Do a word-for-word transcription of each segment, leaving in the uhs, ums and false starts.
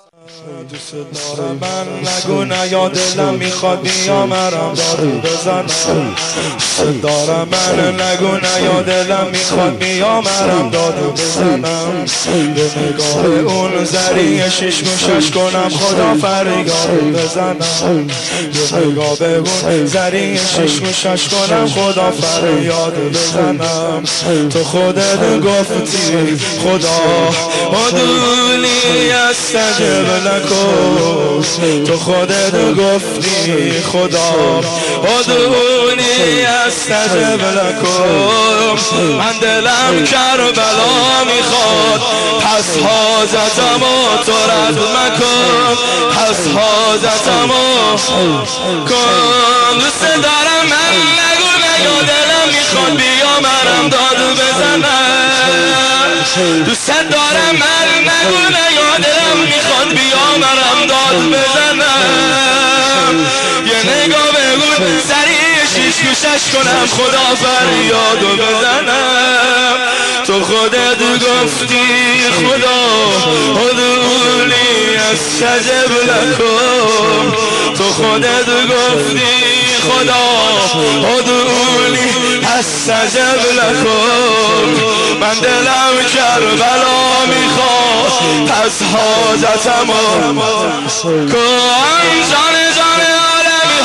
دوست دارم من نگو نیا دلم میخواد بیام مرم دارو بزنم. دوست دارم من نگو نیا دلم میخواد بیام مرم دارو بزنم. به نگاه اون زری شش گوشش کنم خدا فریاد بزنم. به نگاه به اون زری شش گوشش کنم خدا فریاد بزنم. تو خودت گفتی خدا ادونی استجب لکم. تو خودت گفتی خدا ادونی استجب لکم. من دلم کربلا میخواد پس حاجتمو تو رد مکن. پس حاجتمو کن. دوست دارم من نگو نگو دلم میخواد بیا مرم دادو بزنم. دوست دارم من نگو نگو دلم میخواد بیا مرم داد بزنم. یه نگاه بگو سریع شیش گوشش کنم خدا فریادو بزنم. تو خودت گفتی خدا ادونی استجب لکم. تو خودت گفتی خدا ادونی استجب لکم. من دلم کربلا میخواد پس حاجتمو کن. جان جان عالمی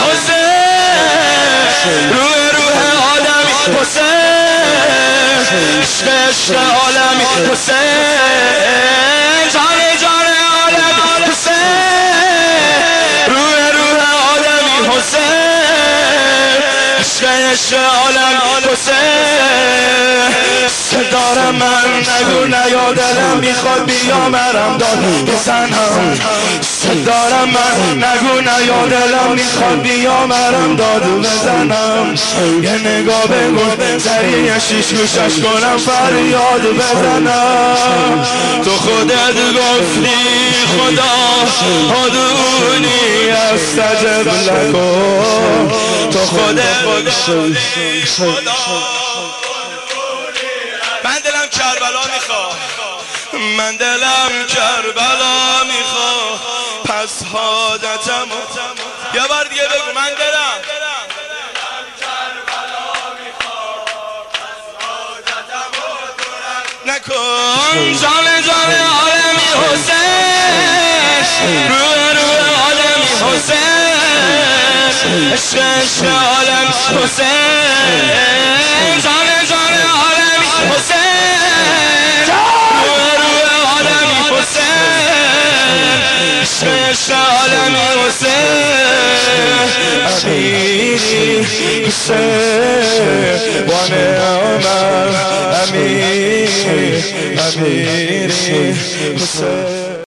حسین روح روح آدمی حسین عشق عشق عالمی حسین. جان جان عالمی حسین روح روح آدمی حسین عشق عشق عالمی حسین. دارم من نگو نیا دلم میخواد بیا مرم داد بزنم. دارم من نگو نیا دلم میخواد بیا مرم داد بزنم. یه نگاه بگو سریع شیش گوشش کنم فریاد بزنم. تو خودت گفتی خدا ادونی استجب لکم. تو خودت گفتی خدا من دلم کربلا میخواد. من دلم کربلا میخواد پس حاجتمو. یه بار دیگه بگو من دلم کربلا میخواد پس حاجتمو نکن. جان جان عالمی حسین روح روح عالمی حسین عشق عشق عالمی حسین. جان جان عالمی حسین روح روح عالمی حسین عشق عشق عالمی حسین. امیری حسین و نعم امیر امیری حسین.